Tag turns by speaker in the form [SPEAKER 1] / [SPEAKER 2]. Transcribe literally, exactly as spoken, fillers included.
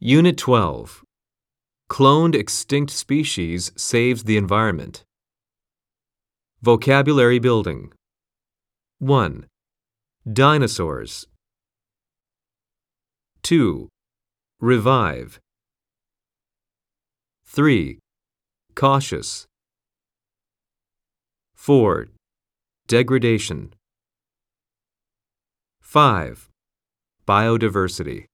[SPEAKER 1] Unit twelve. Cloned extinct species saves the environment. Vocabulary building. one. Dinosaurs. two. Revive. three. Cautious. four. Degradation. five. Biodiversity.